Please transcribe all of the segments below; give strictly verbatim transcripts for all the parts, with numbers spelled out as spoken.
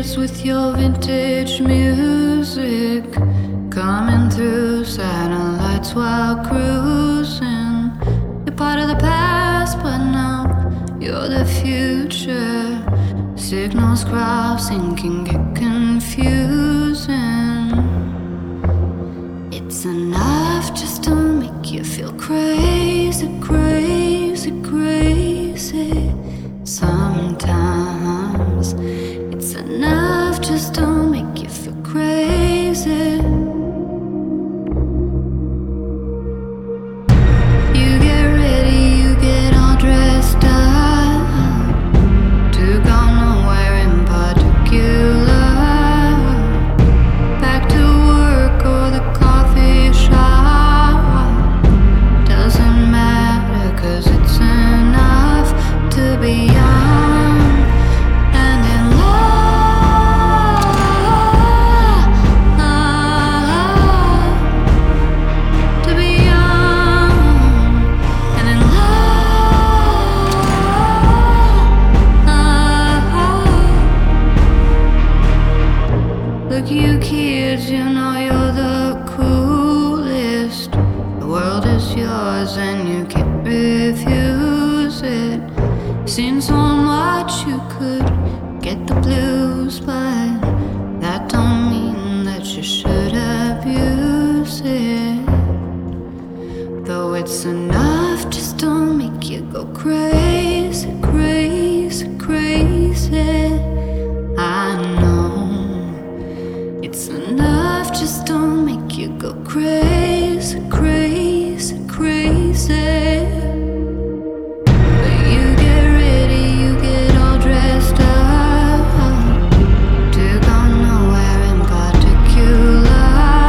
kids with your vintage music, coming through satellites while cruising. You're part of the past, but now you're the future. Signals crossing can get confusing. It's enough just to make you feel crazy, crazy, crazy. Sometimes it's enough just to make you feel crazy. You get ready, you get all dressed up to go nowhere in particular. Back to work or the coffee shop, doesn't matter, 'cause it's enough to be young and in love. To be young and in love. Look, you kids, you know you're the coolest. The world is yours and you can't refuse it. Seen so much you could get the blues, but that don't mean that you should abuse it. Though it's enough just to make you go crazy, crazy, crazy. I know it's enough just to make you go crazy, crazy, crazy. But you get ready, you get all dressed up to go nowhere in particular.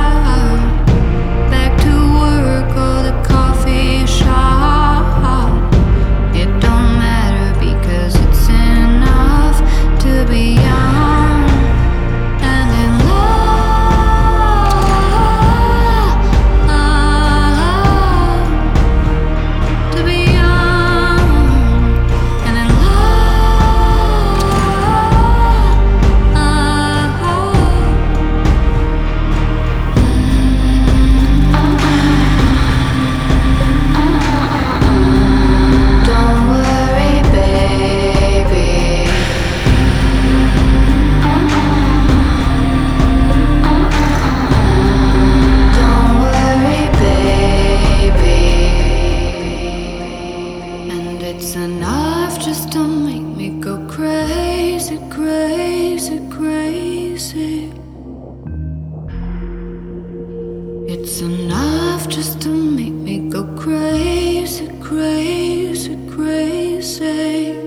Back to work or the coffee shop, it don't matter, because it's enough to be young and in love. To be young and in love. Don't worry, baby. Don't worry, baby. And it's enough just to make me go crazy, crazy, crazy. It's enough just to make me go crazy, crazy, crazy.